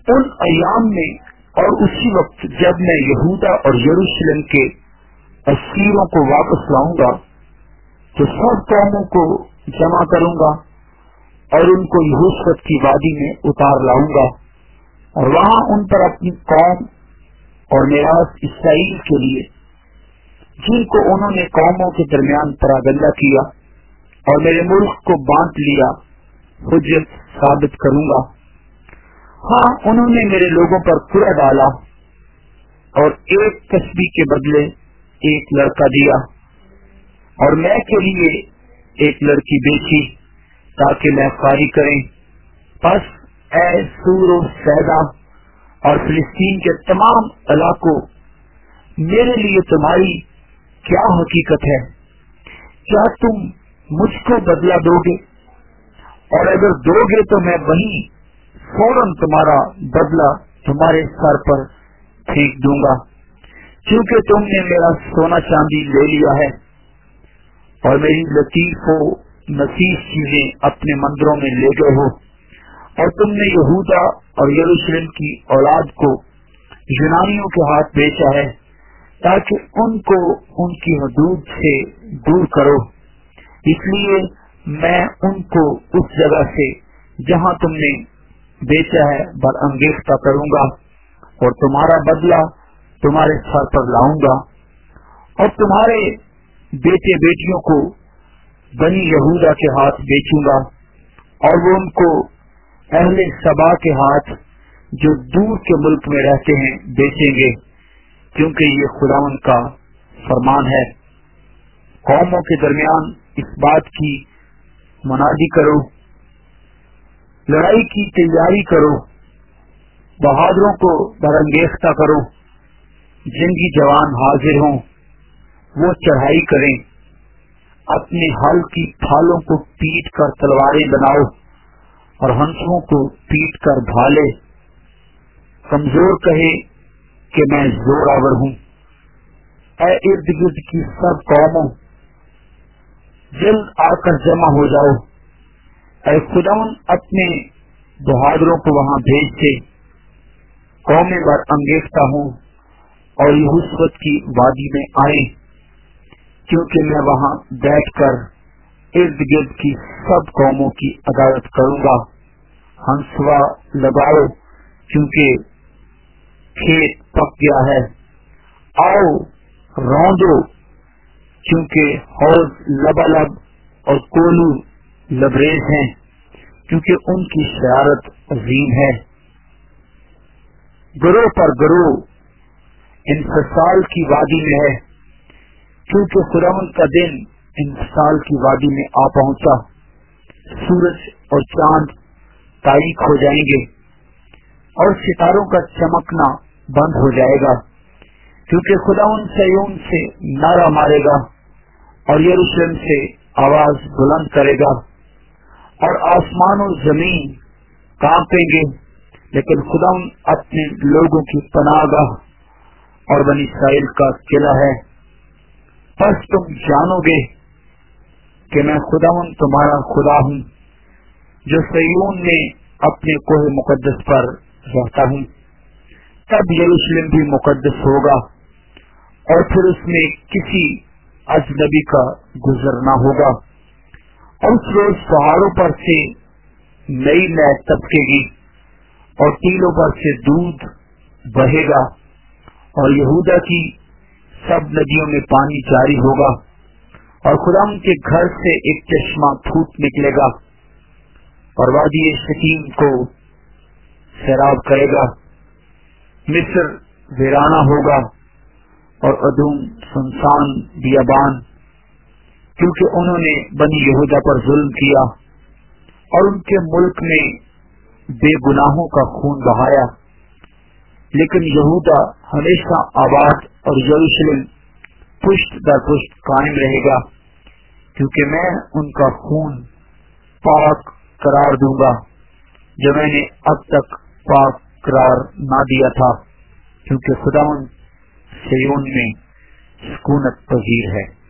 ان ایام میں اور اسی وقت جب میں یہودا اور یروشلم کے اسیروں کو واپس لاؤں گا تو سب قوموں کو جمع کروں گا اور ان کو یہوشفت کی وادی میں اتار لاؤں گا، اور وہاں ان پر اپنی قوم اور میراث اسرائیل کے لیے جن کو انہوں نے قوموں کے درمیان پراگندہ کیا اور میرے ملک کو بانٹ لیا حجت ثابت کروں گا۔ ہاں، انہوں نے میرے لوگوں پر کرا ڈالا اور ایک تسبیح کے بدلے ایک لڑکا دیا، اور میں کے لیے ایک لڑکی بیچی تاکہ میں فاری کریں۔ پس اے سور و سیدا اور فلسطین کے تمام علاقوں، میرے لیے تمہاری کیا حقیقت ہے؟ کیا تم مجھ کو بدلہ دو گے؟ اور اگر دو گے تو میں وہیں فوراً تمہارا بدلہ تمہارے سر پر پھینک دوں گا، کیونکہ تم نے میرا سونا چاندی لے لیا ہے اور میری لطیف و نفیس چیزیں اپنے مندروں میں لے گئے ہو، اور تم نے یہودا اور یروشلم کی اولاد کو یونانیوں کے ہاتھ بیچا ہے تاکہ ان کو ان کی حدود سے دور کرو۔ اس لیے میں ان کو اس جگہ سے جہاں تم نے بیچا ہے برانگیختہ کروں گا، اور تمہارا بدلہ تمہارے سر پر لاؤں گا، اور تمہارے بیٹے بیٹیوں کو بنی یہودا کے ہاتھ بیچوں گا، اور وہ ان کو اہل سبا کے ہاتھ جو دور کے ملک میں رہتے ہیں بیچیں گے، کیونکہ یہ خداوند کا فرمان ہے۔ قوموں کے درمیان اس بات کی منادی کرو، لڑائی کی تیاری کرو، بہادروں کو برانگیختہ کرو، جنگی جوان حاضر ہوں، وہ چڑھائی کریں، اپنے ہل کی پھالوں کو پیٹ کر تلواریں بناؤ اور ہنسوں کو پیٹ کر بھالے، کمزور کہے کہ میں زور آور ہوں۔ اے ارد گرد کی سب قوموں، جلد آ کر جمع ہو جاؤ، اے خداوند اپنے بہادروں کو وہاں بھیج دے، قومیں برانگیختہ ہوں اور یہوشفت کی وادی میں آئیں، کیونکہ میں وہاں بیٹھ کر ارد گرد کی سب قوموں کی عدالت کروں گا۔ ہنسوا لگاؤ، کیونکہ کھیت پک گیا ہے، آؤ روندو، کیونکہ حوض لبالب اور کولو لبریز ہیں، کیونکہ ان کی شرارت عظیم ہے۔ گروہ پر گروہ انفصال کی وادی میں ہے، کیونکہ خداوند کا دن انفصال کی وادی میں آ پہنچا۔ سورج اور چاند تاریک ہو جائیں گے اور ستاروں کا چمکنا بند ہو جائے گا، کیونکہ خداوند صیون سے نعرہ مارے گا اور یروشلم سے آواز بلند کرے گا، اور آسمان و زمین کانپیں گے، لیکن خداوند اپنے لوگوں کی پناہ گاہ اور بنی اسرائیل کا قلعہ ہے۔ پس تم جانو گے کہ میں خداوند تمہارا خدا ہوں، جو صیون میں اپنے کوہ مقدس پر رہتا ہوں۔ تب یروشلم بھی مقدس ہوگا، اور پھر اس میں کسی اجنبی کا گزر نہ ہوگا، اور اس روز پہاڑوں پر سے نئی نہر ٹپکے گی اور ٹیلوں پر سے دودھ بہے گا، اور یہودا کی سب ندیوں میں پانی جاری ہوگا، اور خدا کے گھر سے ایک چشمہ پھوٹ نکلے گا، اور وادی شتیم کو سیراب کرے گا۔ مصر ویرانہ ہوگا اور ادوم سنسان بیابان، کیونکہ انہوں نے بنی یہودا پر ظلم کیا اور ان کے ملک میں بے گناہوں کا خون بہایا۔ لیکن یہودا ہمیشہ آباد اور یروشلم پشت در پشت قائم رہے گا، کیونکہ میں ان کا خون پاک قرار دوں گا جو میں نے اب تک پاک قرار نہ دیا تھا، کیونکہ خداوند صیون میں سکونت پذیر ہے۔